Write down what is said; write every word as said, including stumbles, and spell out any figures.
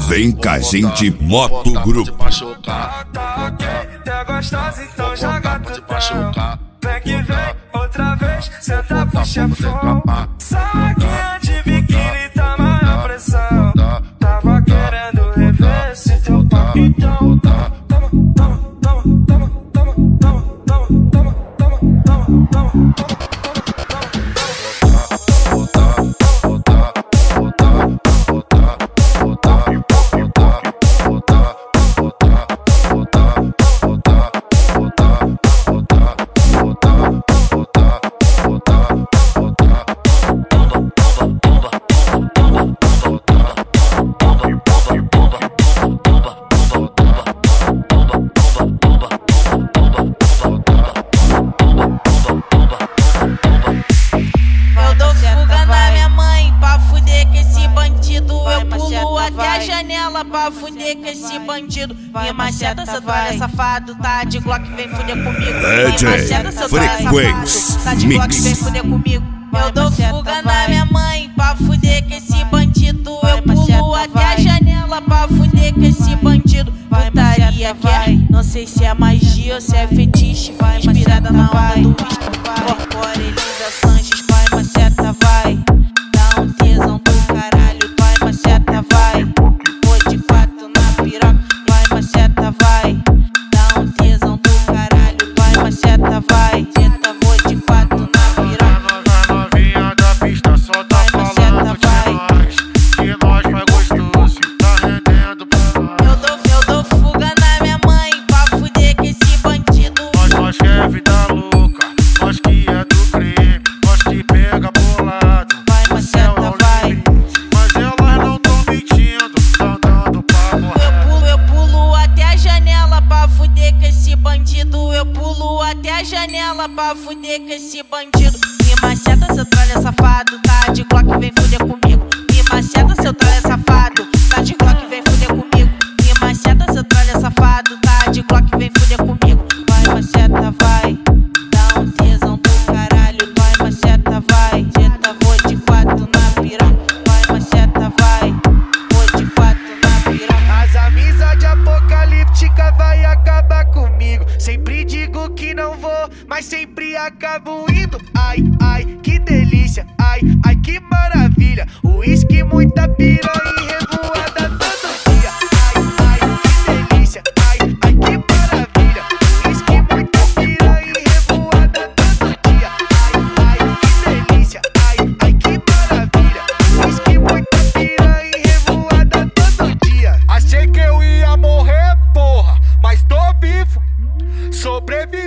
Vem com a gente, Moto Grupo. Tá ok, tá gostosa, então joga tudo pra chocar. Vem que vem, outra vez, senta pro chefão. Saquinha de biquíni, tá maior pressão. Tava querendo rever esse teu papo, então toma, toma, toma, toma, toma, toma, toma, toma, toma, toma, toma, toma, toma. Pra fuder com esse bandido. Me macheta, seu tralha safado. Tá de Glock, vem fuder comigo. D J Frequência Tá de Glock, vem fuder comigo. Eu dou fuga na minha mãe pra fuder com esse bandido. Eu pulo até a janela pra fuder com esse bandido. Putaria quer, não sei se é magia ou se é fetiche. Vai inspirada na onda do whisky. Corpora Elisa Sanches, vai macheta, vai. Dá um tesão do caralho, vai macheta, vai. Vai, dá um tesão do caralho, vai macheta, vai, tenta, vou de quatro na piroca. A novinha da pista só tá falando de nós, que nós faz gostoso, tá rendendo pra nós. Eu dou, eu dou fuga na minha mãe pra fuder com esse bandido. Nós, nós que é vida louca, nós que é do crime, nós que pega bolado. Vai macheta, vai. Mas elas não tão mentindo, tão dando pra morrer. Eu pulo, eu pulo até a janela pra fuder com esse bandido. Eu pulo até a janela pra fuder com esse bandido. Me macheta, seu tralha safado. Tá de Glock, vem fuder comigo. Me macheta, seu tralha safado. Tá de Glock, vem fuder comigo. Me macheta, seu tralha safado. Tá de Glock, vem fuder comigo. Vai macheta, vai. Dá um tesão do caralho. Vai macheta, vai. Tenta, vou de quatro na piroca. Vai macheta, vai. Vou de quatro na piroca. As amizades apocalípticas vai acabar comigo. Sempre digo que não vou, mas sempre acabo indo. Ai, ai, que delícia. Ai, ai, que maravilha. Uísque, muita piranha e revoada todo dia. Ai, ai, que delícia. Ai, ai, que maravilha. Uísque, muita piranha e revoada todo dia. Ai, ai, que delícia. Ai, ai, que maravilha. Uísque, muita piranha e revoada todo dia. Achei que eu ia morrer, porra, mas tô vivo. Sobrevivi.